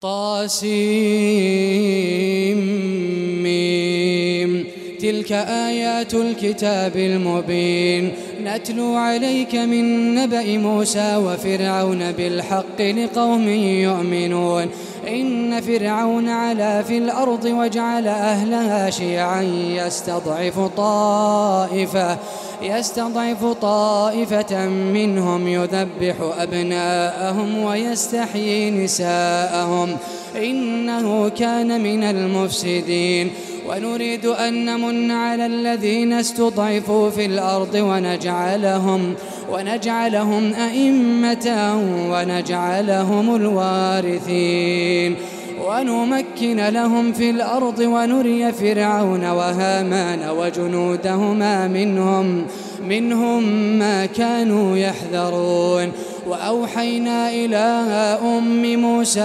طاسيم. تلك آيات الكتاب المبين نتلو عليك من نبأ موسى وفرعون بالحق لقوم يؤمنون. إن فرعون علا في الأرض وجعل أهلها شيعا يستضعف طائفة منهم يذبح أبناءهم ويستحيي نساءهم إنه كان من المفسدين. ونريد أن نمن على الذين استضعفوا في الأرض ونجعلهم أئمة ونجعلهم الوارثين ونمكن لهم في الأرض ونري فرعون وهامان وجنودهما منهم ما كانوا يحذرون. وأوحينا إلى أم موسى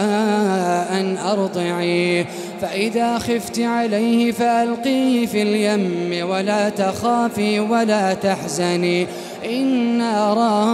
أن أرضعيه فإذا خفت عليه فألقيه في اليم ولا تخافي ولا تحزني إنا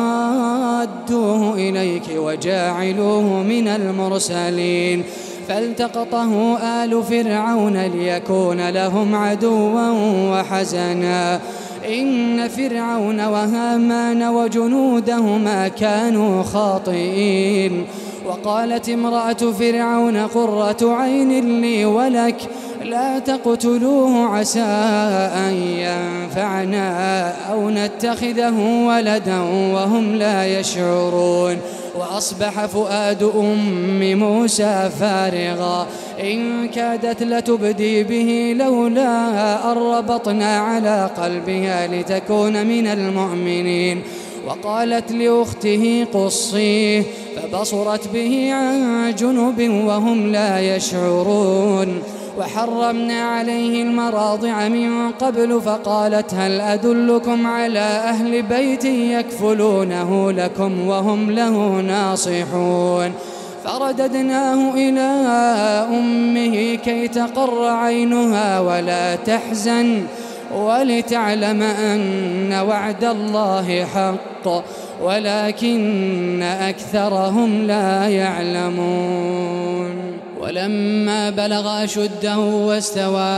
رادوه إليك وجاعلوه من المرسلين. فالتقطه آل فرعون ليكون لهم عدوا وحزنا إن فرعون وهامان وجنودهما كانوا خاطئين. وقالت امرأة فرعون قرة عين لي ولك لا تقتلوه عسى أن ينفعنا أو نتخذه ولدا وهم لا يشعرون. وأصبح فؤاد أم موسى فارغا إن كادت لتبدي به لولا أن ربطنا على قلبها لتكون من المؤمنين. وقالت لأخته قصيه فبصرت به عن جنب وهم لا يشعرون. وحرمنا عليه المراضع من قبل فقالت هل أدلكم على أهل بيت يكفلونه لكم وهم له ناصحون. فرددناه إلى أمه كي تقر عينها ولا تحزن ولتعلم أن وعد الله حق ولكن أكثرهم لا يعلمون. ولما بلغ أشده واستوى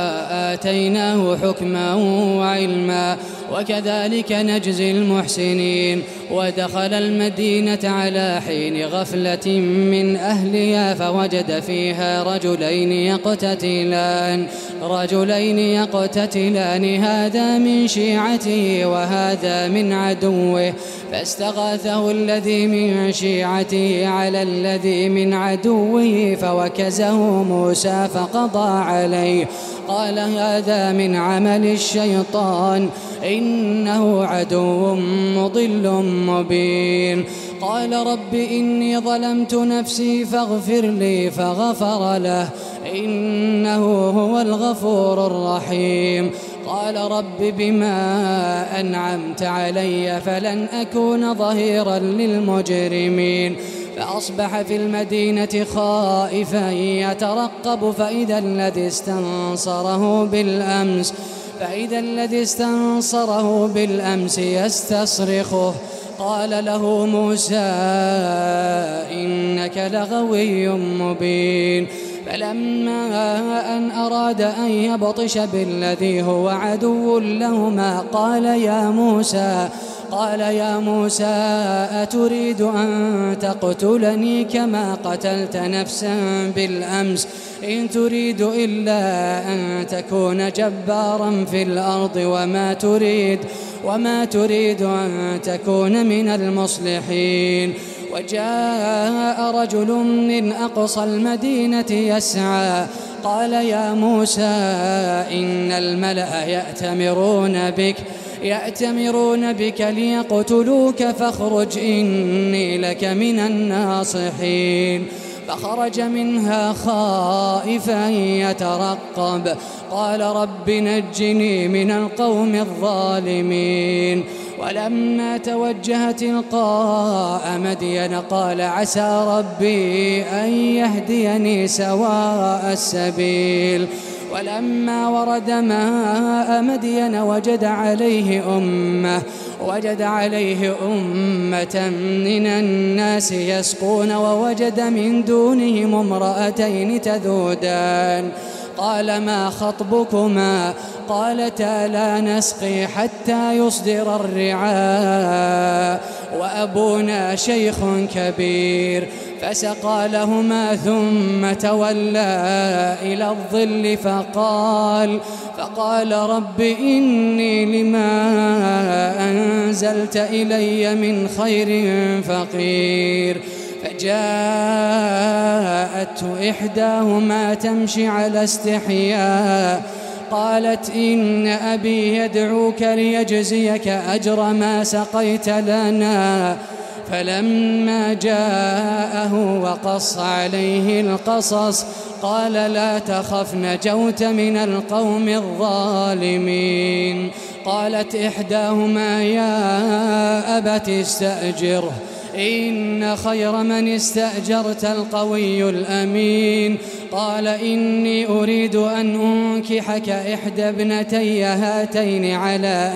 آتيناه حكما وعلما وكذلك نجزي المحسنين. ودخل المدينة على حين غفلة من أهلها فوجد فيها رجلين يقتتلان هذا من شيعته وهذا من عدوه فاستغاثه الذي من شيعته على الذي من عدوه فوكزه موسى فقضى عليه قال هذا من عمل الشيطان إنه عدو مضل مبين. قال رب إني ظلمت نفسي فاغفر لي فغفر له إنه هو الغفور الرحيم. قال رب بما أنعمت علي فلن أكون ظهيرا للمجرمين. فأصبح في المدينة خائفا يترقب فإذا الذي استنصره بالأمس يستصرخه قال له موسى إنك لغوي مبين. فلما أن أراد أن يبطش بالذي هو عدو لهما قال يا موسى أتريد أن تقتلني كما قتلت نفسا بالأمس إن تريد إلا أن تكون جبارا في الأرض وما تريد أن تكون من المصلحين. وجاء رجل من أقصى المدينة يسعى قال يا موسى إن الملأ يأتمرون بك ليقتلوك فاخرج إني لك من الناصحين. فخرج منها خائفا يترقب قال رب نجني من القوم الظالمين. ولما توجه تلقاء مدين قال عسى ربي أن يهديني سواء السبيل. ولما ورد ماء مدين وجد عليه أمة من الناس يسقون ووجد من دونهم امرأتين تذودان قال ما خطبكما قالتا لا نسقي حتى يصدر الرعاء وأبونا شيخ كبير فسقى لهما ثم تولى إلى الظل فقال رب إني لما أنزلت إلي من خير فقير فجاءته إحداهما تمشي على استحياء قالت إن أبي يدعوك ليجزيك أجر ما سقيت لنا فلما جاءه وقص عليه القصص قال لا تخف نجوت من القوم الظالمين قالت إحداهما يا أبت استأجره إن خير من استأجرت القوي الأمين قال إني أريد أن أنكحك إحدى ابنتي هاتين على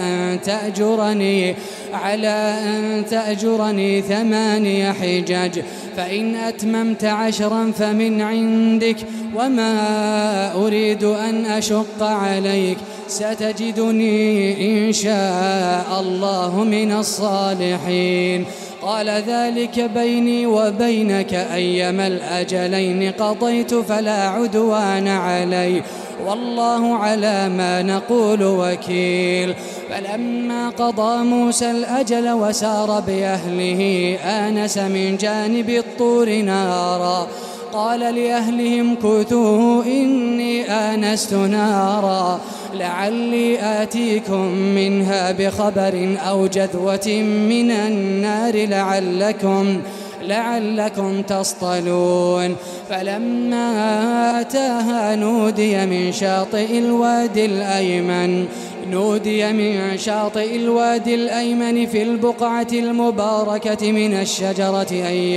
أن تأجرني 8 حجج فإن أتممت 10 فمن عندك وما أريد أن أشق عليك ستجدني إن شاء الله من الصالحين قال ذلك بيني وبينك أيما الأجلين قضيت فلا عدوان علي والله على ما نقول وكيل فلما قضى موسى الأجل وسار بأهله آنس من جانب الطور نارا قال لأهلهم كثوا إني آنست نارا لعلي آتيكم منها بخبر أو جذوة من النار لعلكم تصطلون فلما أتاها نودي من شاطئ الوادي الأيمن في البقعة المباركة من الشجرة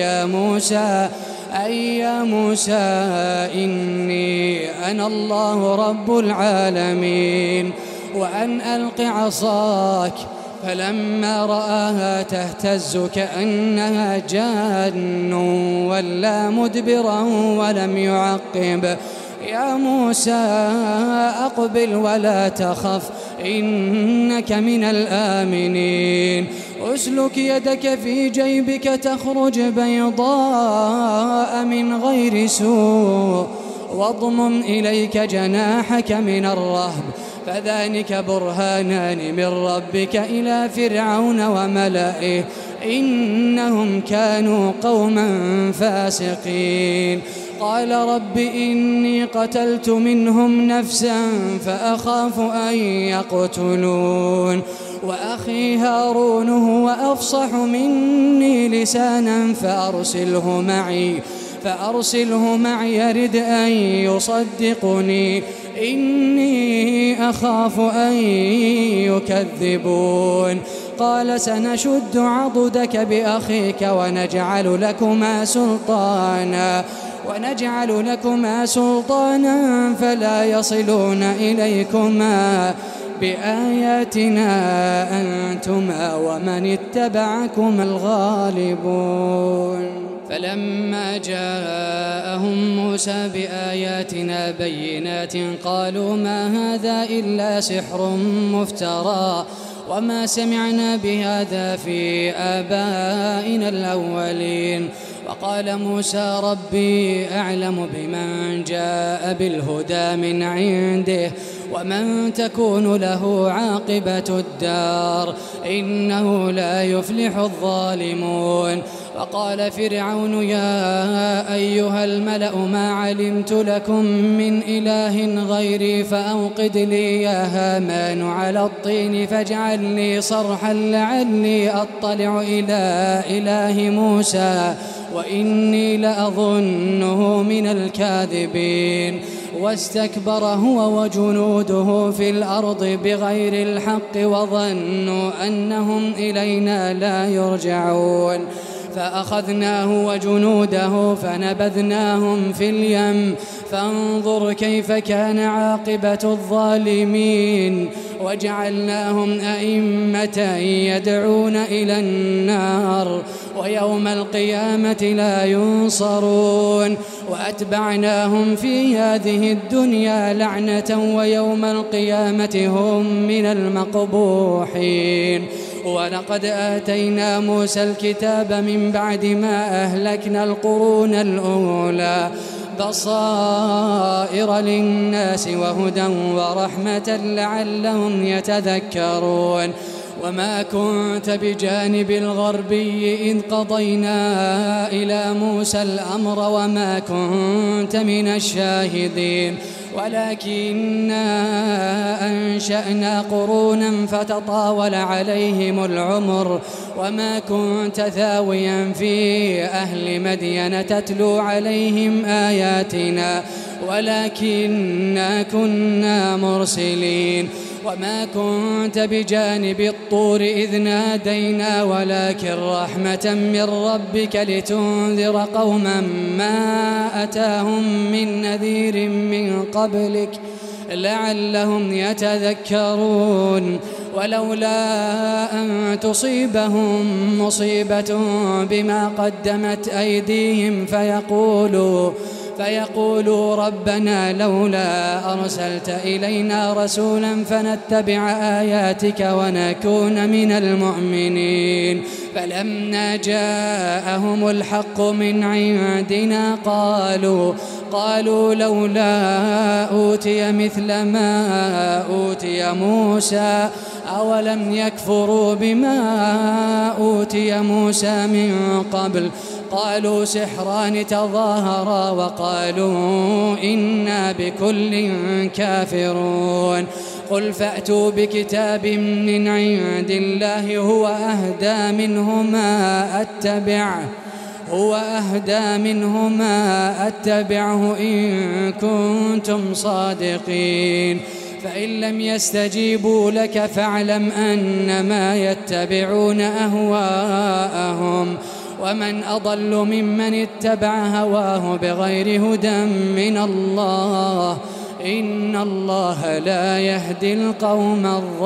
أي يا موسى إني أنا الله رب العالمين وأن ألق عصاك فلما رآها تهتز كأنها جان ولا مدبرا ولم يعقب يا موسى أقبل ولا تخف إنك من الآمنين أسلك يدك في جيبك تخرج بيضاء من غير سوء واضمم إليك جناحك من الرهب فذلك برهانان من ربك إلى فرعون وملئه إنهم كانوا قوما فاسقين قال رب إني قتلت منهم نفسا فأخاف أن يقتلون وأخي هارون هو أفصح مني لسانا فأرسله معي يرد أن يصدقني إني أخاف أن يكذبون قال سنشد عضدك بأخيك ونجعل لكما سلطانا فلا يصلون إليكما بآياتنا أنتما ومن اتبعكما الغالبون فلما جاءهم موسى بآياتنا بينات قالوا ما هذا إلا سحر مفترى وما سمعنا بهذا في آبائنا الأولين وقال موسى ربي أعلم بمن جاء بالهدى من عنده ومن تكون له عاقبة الدار إنه لا يفلح الظالمون وقال فرعون يا أيها الملأ ما علمت لكم من إله غيري فأوقد لي يا هامان على الطين فاجعل لي صرحا لعلي أطلع إلى إله موسى وإني لأظنه من الكاذبين واستكبر هو وجنوده في الأرض بغير الحق وظنوا أنهم إلينا لا يرجعون فأخذناه وجنوده فنبذناهم في اليم فانظر كيف كان عاقبة الظالمين وجعلناهم أئمة يدعون إلى النار ويوم القيامة لا ينصرون وأتبعناهم في هذه الدنيا لعنة ويوم القيامة هم من المقبوحين. ولقد آتينا موسى الكتاب من بعد ما أهلكنا القرون الأولى بصائر للناس وهدى ورحمة لعلهم يتذكرون. وما كنت بجانب الغربي إذ قضينا إلى موسى الأمر وما كنت من الشاهدين ولكننا أنشأنا قرونا فتطاول عليهم العمر وما كنت ثاويا في أهل مدين تتلو عليهم آياتنا ولكننا كنا مرسلين. وما كنت بجانب الطور إذ نادينا ولكن رحمة من ربك لتنذر قوما ما أتاهم من نذير من قبلك لعلهم يتذكرون. ولولا أن تصيبهم مصيبة بما قدمت أيديهم فيقولوا ربنا لولا أرسلت إلينا رسولا فنتبع آياتك ونكون من المؤمنين. فلما جاءهم الحق من عندنا قالوا لولا أوتي مثل ما أوتي موسى أولم يكفروا بما أوتي موسى من قبل قالوا سحران تظاهرا وقالوا إنا بكل كافرون. قل فأتوا بكتاب من عند الله هو أهدى منه ما أتبعه إن كنتم صادقين. فإن لم يستجيبوا لك فاعلم أنما يتبعون أهواءهم ومن أضل ممن اتبع هواه بغير هدى من الله إن الله لا يهدي القوم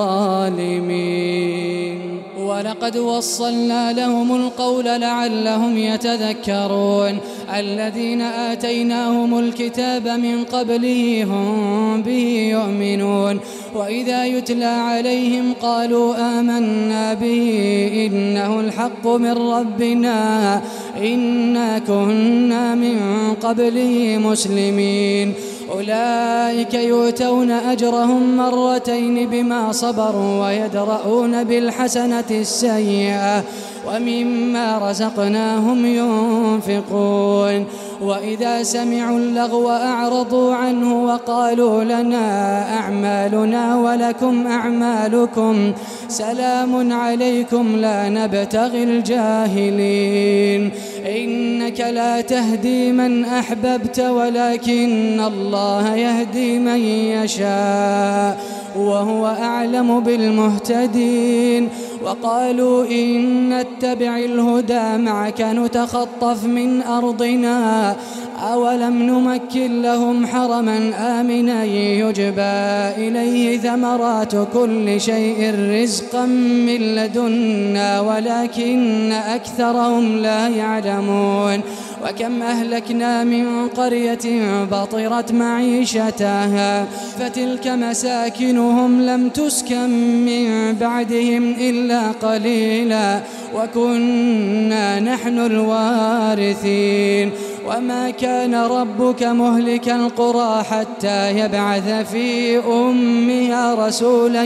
الظالمين. ولقد وصلنا لهم القول لعلهم يتذكرون. الذين آتيناهم الكتاب من قبله هم به يؤمنون وإذا يتلى عليهم قالوا آمنا به إنه الحق من ربنا إنا كنا من قبله مسلمين. أولئك يؤتون أجرهم مرتين بما صبروا ويدرؤون بالحسنة السيئة ومما رزقناهم ينفقون. وإذا سمعوا اللغو أعرضوا عنه وقالوا لنا أعمالنا ولكم أعمالكم سلام عليكم لا نبتغي الجاهلين. إنك لا تهدي من أحببت ولكن الله يهدي من يشاء وهو أعلم بالمهتدين. وقالوا إن نتبع الهدى معك نتخطف من أرضنا أولم نمكن لهم حرما آمنا يجبى إليه ثمرات كل شيء رزقا من لدنا ولكن أكثرهم لا يعلمون. وكم أهلكنا من قرية بطرت معيشتها فتلك مساكنهم لم تسكن من بعدهم إلا قليلا وكنا نحن الوارثين. وما كان ربك مهلك القرى حتى يبعث في أمها رسولا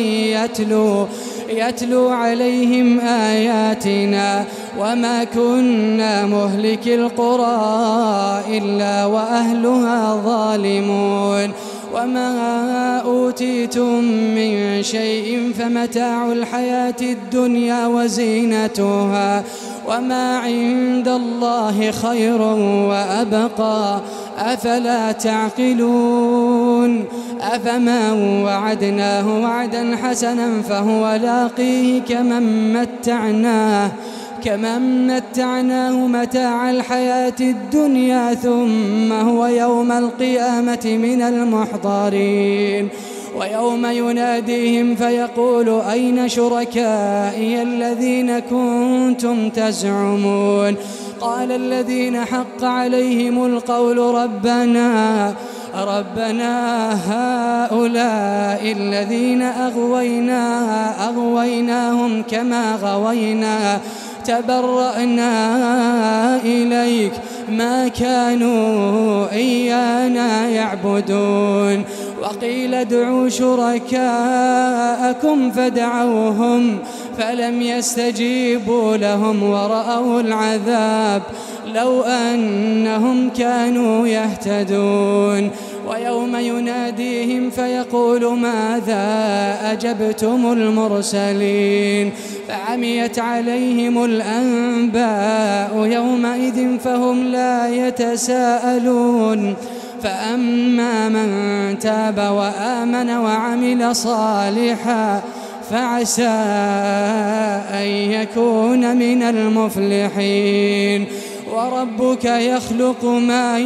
يتلو عليهم آياتنا وما كنا مهلك القرى إلا وأهلها ظالمون. وما أوتيتم من شيء فمتاع الحياة الدنيا وزينتها وما عند الله خير وأبقى أفلا تعقلون. أفمن وعدناه وعدا حسنا فهو لاقيه كمن متعناه متاع الحياة الدنيا ثم هو يوم القيامة من المحضرين. ويوم يناديهم فيقول أين شركائي الذين كنتم تزعمون قال الذين حق عليهم القول ربنا هؤلاء الذين أغويناهم كما غوينا تبرأنا إليك ما كانوا إيانا يعبدون. وقيل ادعوا شركاءكم فدعوهم فلم يستجيبوا لهم ورأوا العذاب لو أنهم كانوا يهتدون. ويوم يناديهم فيقول ماذا أجبتم المرسلين فعميت عليهم الأنباء يومئذ فهم لا يتساءلون. فأما من تاب وآمن وعمل صالحا فعسى أن يكون من المفلحين. وربك يخلق ما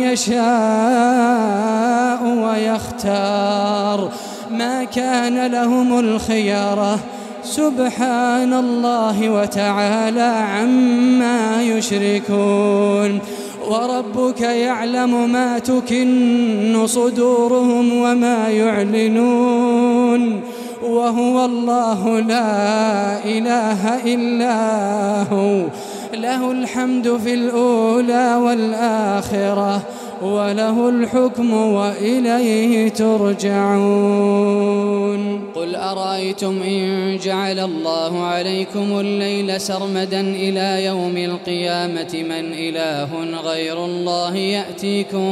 يشاء ويختار ما كان لهم الخيرة سبحان الله وتعالى عما يشركون. وربك يعلم ما تكن صدورهم وما يعلنون وهو الله لا إله إلا هو له الحمد في الأولى والآخرة وله الحكم وإليه ترجعون. قل أرأيتم إن جعل الله عليكم الليل سرمدا إلى يوم القيامة من إله غير الله يأتيكم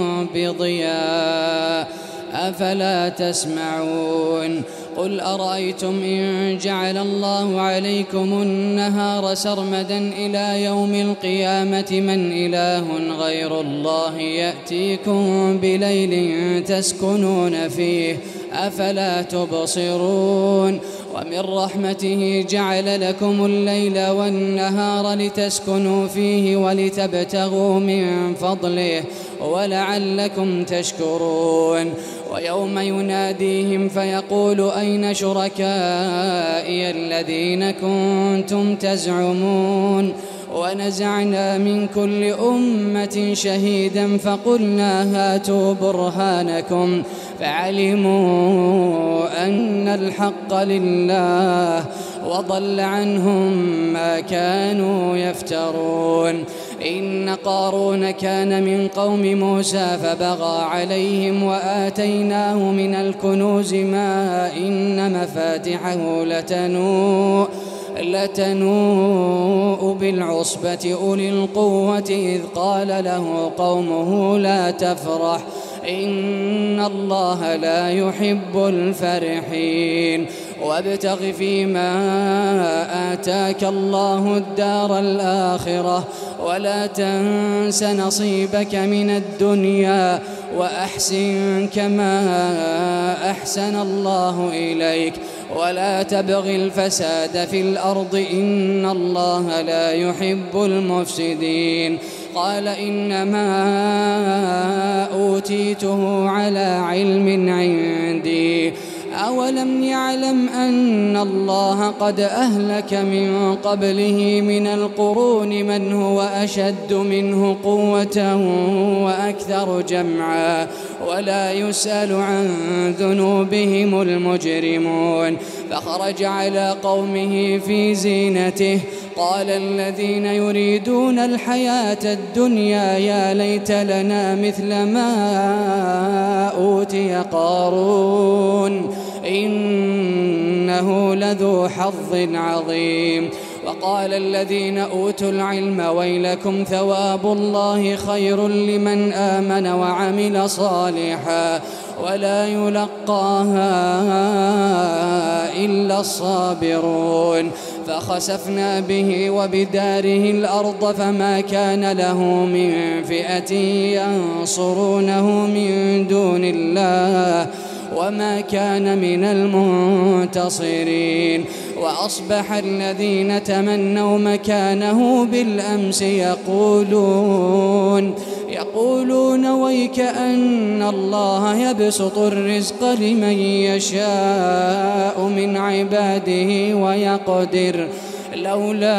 بضياء أفلا تسمعون. قل أرأيتم إن جعل الله عليكم النهار سرمدا إلى يوم القيامة من إله غير الله يأتيكم بليل تسكنون فيه أفلا تبصرون. ومن رحمته جعل لكم الليل والنهار لتسكنوا فيه ولتبتغوا من فضله ولعلكم تشكرون. ويوم يناديهم فيقول أين شركائي الذين كنتم تزعمون ونزعنا من كل أمة شهيدا فقلنا هاتوا برهانكم فعلموا أن الحق لله وضل عنهم ما كانوا يفترون. إن قارون كان من قوم موسى فبغى عليهم وآتيناه من الكنوز ما إن مفاتحه لتنوء بالعصبة أولي القوة إذ قال له قومه لا تفرح إن الله لا يحب الفرحين. وابتغ فيما آتاك الله الدار الآخرة ولا تنس نصيبك من الدنيا وأحسن كما أحسن الله إليك ولا تبغ الفساد في الأرض إن الله لا يحب المفسدين. قال إنما أوتيته على علم عندي أولم يعلم أن الله قد أهلك من قبله من القرون من هو أشد منه قوة وأكثر جمعا ولا يسأل عن ذنوبهم المجرمون. فخرج على قومه في زينته قال الذين يريدون الحياة الدنيا يا ليت لنا مثل ما أوتي قارون إنه لذو حظ عظيم. وقال الذين أوتوا العلم ويلكم ثواب الله خير لمن آمن وعمل صالحا ولا يلقاها إلا الصابرون. فخسفنا به وبداره الأرض فما كان له من فئة ينصرونه من دون الله وما كان من المنتصرين. وأصبح الذين تمنوا مكانه بالأمس يقولون ويك أن الله يبسط الرزق لمن يشاء من عباده ويقدر لولا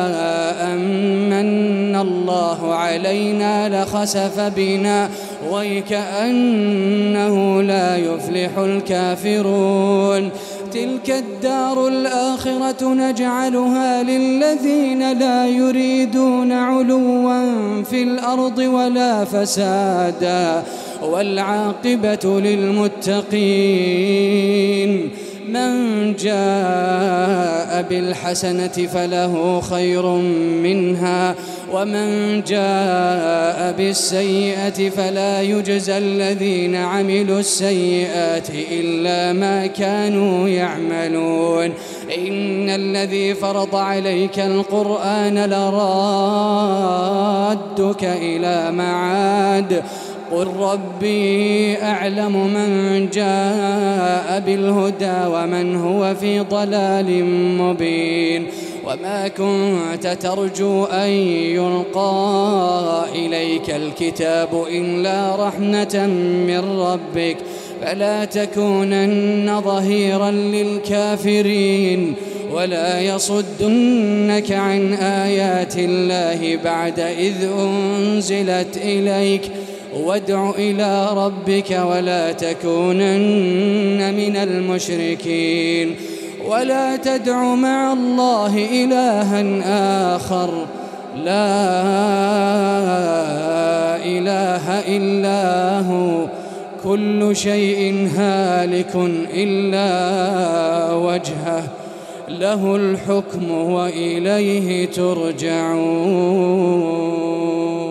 أمن الله علينا لخسف بنا ويكأنه لا يفلح الكافرون. تلك الدار الآخرة نجعلها للذين لا يريدون علوا في الأرض ولا فسادا والعاقبة للمتقين. من جاء بالحسنة فله خير منها ومن جاء بالسيئة فلا يجزى الذين عملوا السيئات إلا ما كانوا يعملون. إن الذي فرض عليك القرآن لرادك إلى معاد قل ربي أعلم من جاء بالهدى ومن هو في ضلال مبين. وما كنت ترجو أن يلقى إليك الكتاب إلا رحمة من ربك فلا تكونن ظهيرا للكافرين ولا يصدنك عن آيات الله بعد إذ أنزلت إليك وادع إلى ربك ولا تكونن من المشركين. ولا تدع مع الله إلها آخر لا إله إلا هو كل شيء هالك إلا وجهه له الحكم وإليه ترجعون.